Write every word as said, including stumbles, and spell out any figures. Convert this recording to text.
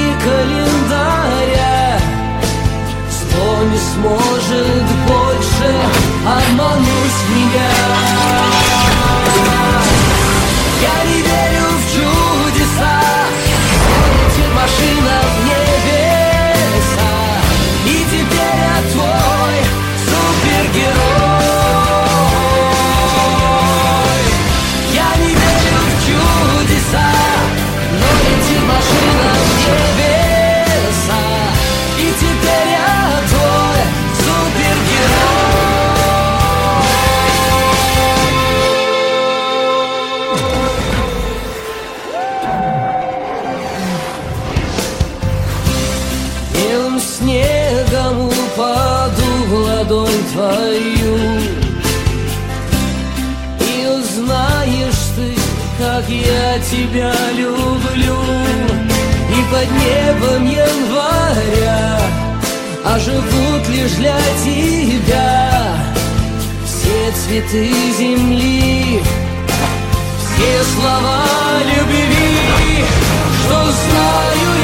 календаря. Зло не сможет больше обмануть меня. Я не верю в чудеса, летит машина в небеса, и теперь я твой супергерой. Я не верю в чудеса, но летит машина в небеса, и теперь я твой супергерой. Белым снегом упаду в ладонь твою, и узнаешь ты, как я тебя люблю. И под небом января оживут лишь для тебя все цветы земли, все слова любви, что знаю